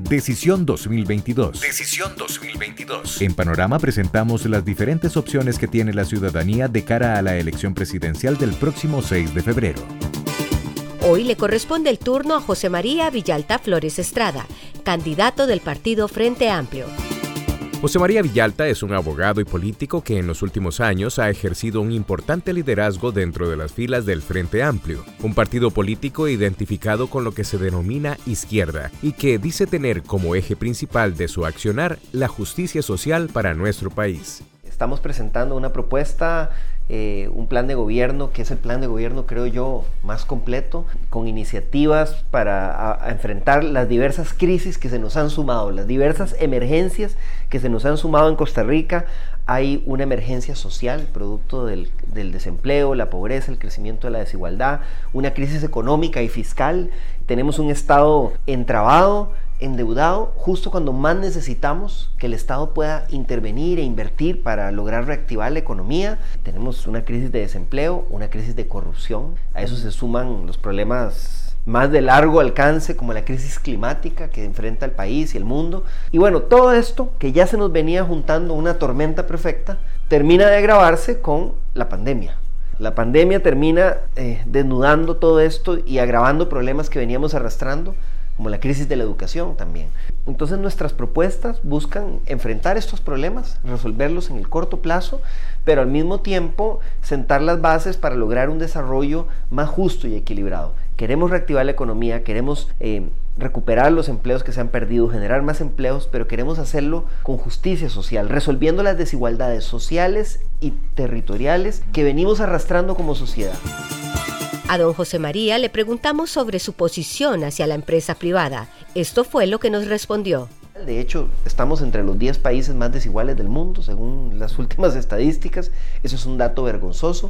Decisión 2022. Decisión 2022. En Panorama presentamos las diferentes opciones que tiene la ciudadanía de cara a la elección presidencial del próximo 6 de febrero. Hoy le corresponde el turno a José María Villalta Flores Estrada, candidato del partido Frente Amplio. José María Villalta es un abogado y político que en los últimos años ha ejercido un importante liderazgo dentro de las filas del Frente Amplio, un partido político identificado con lo que se denomina izquierda y que dice tener como eje principal de su accionar la justicia social para nuestro país. Estamos presentando una propuesta, un plan de gobierno que es el plan de gobierno, creo yo, más completo, con iniciativas para enfrentar las diversas crisis que se nos han sumado, las diversas emergencias que se nos han sumado en Costa Rica. Hay una emergencia social, producto del desempleo, la pobreza, el crecimiento de la desigualdad, una crisis económica y fiscal. Tenemos un Estado entrabado, endeudado, justo cuando más necesitamos que el Estado pueda intervenir e invertir para lograr reactivar la economía. Tenemos una crisis de desempleo, una crisis de corrupción. A eso se suman los problemas más de largo alcance, como la crisis climática que enfrenta el país y el mundo. Y bueno, todo esto que ya se nos venía juntando una tormenta perfecta, termina de agravarse con la pandemia. La pandemia termina desnudando todo esto y agravando problemas que veníamos arrastrando, como la crisis de la educación también. Entonces nuestras propuestas buscan enfrentar estos problemas, resolverlos en el corto plazo, pero al mismo tiempo sentar las bases para lograr un desarrollo más justo y equilibrado. Queremos reactivar la economía, queremos recuperar los empleos que se han perdido, generar más empleos, pero queremos hacerlo con justicia social, resolviendo las desigualdades sociales y territoriales que venimos arrastrando como sociedad. A don José María le preguntamos sobre su posición hacia la empresa privada. Esto fue lo que nos respondió. De hecho, estamos entre los 10 países más desiguales del mundo, según las últimas estadísticas. Eso es un dato vergonzoso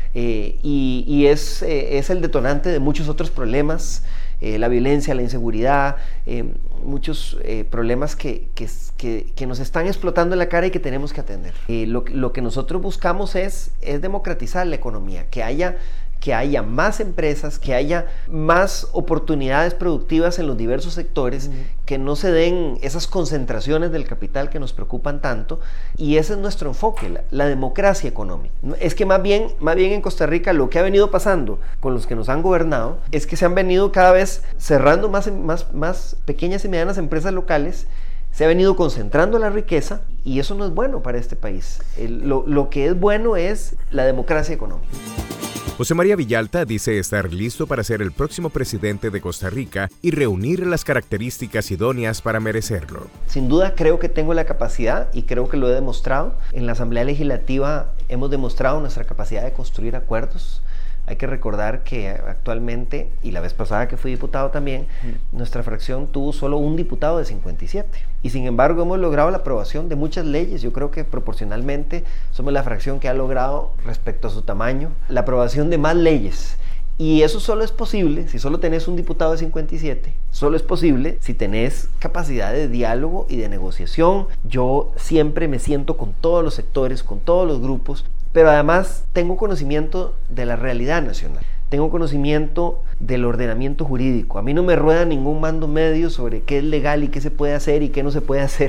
y es el detonante de muchos otros problemas, la violencia, la inseguridad, muchos problemas que nos están explotando en la cara y que tenemos que atender. Lo que nosotros buscamos es democratizar la economía, que haya más empresas, que haya más oportunidades productivas en los diversos sectores, que no se den esas concentraciones del capital que nos preocupan tanto, y ese es nuestro enfoque, la democracia económica. Es que más bien en Costa Rica lo que ha venido pasando con los que nos han gobernado es que se han venido cada vez cerrando más pequeñas y medianas empresas locales, se ha venido concentrando la riqueza y eso no es bueno para este país. Lo que es bueno es la democracia económica. José María Villalta dice estar listo para ser el próximo presidente de Costa Rica y reunir las características idóneas para merecerlo. Sin duda creo que tengo la capacidad y creo que lo he demostrado. En la Asamblea Legislativa hemos demostrado nuestra capacidad de construir acuerdos. Hay que recordar que actualmente, y la vez pasada que fui diputado también, nuestra fracción tuvo solo un diputado de 57. Y sin embargo hemos logrado la aprobación de muchas leyes. Yo creo que proporcionalmente somos la fracción que ha logrado, respecto a su tamaño, la aprobación de más leyes. Y eso solo es posible si solo tenés un diputado de 57. Solo es posible si tenés capacidad de diálogo y de negociación. Yo siempre me siento con todos los sectores, con todos los grupos, pero además tengo conocimiento de la realidad nacional. Tengo conocimiento del ordenamiento jurídico. A mí no me rueda ningún mando medio sobre qué es legal y qué se puede hacer y qué no se puede hacer.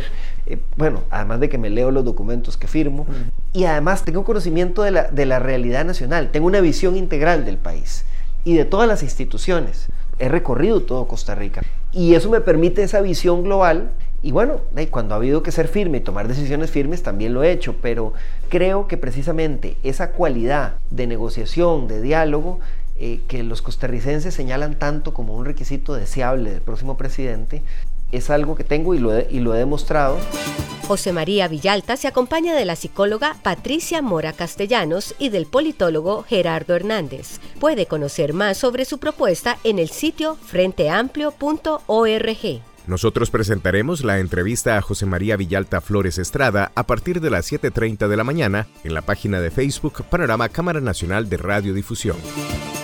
Además de que me leo los documentos que firmo. Y además tengo conocimiento de la realidad nacional. Tengo una visión integral del país y de todas las instituciones. He recorrido todo Costa Rica y eso me permite esa visión global. Y bueno, cuando ha habido que ser firme y tomar decisiones firmes también lo he hecho, pero creo que precisamente esa cualidad de negociación, de diálogo, que los costarricenses señalan tanto como un requisito deseable del próximo presidente, es algo que tengo y lo he demostrado. José María Villalta se acompaña de la psicóloga Patricia Mora Castellanos y del politólogo Gerardo Hernández. Puede conocer más sobre su propuesta en el sitio frenteamplio.org. Nosotros presentaremos la entrevista a José María Villalta Flores Estrada a partir de las 7:30 de la mañana en la página de Facebook Panorama Cámara Nacional de Radiodifusión.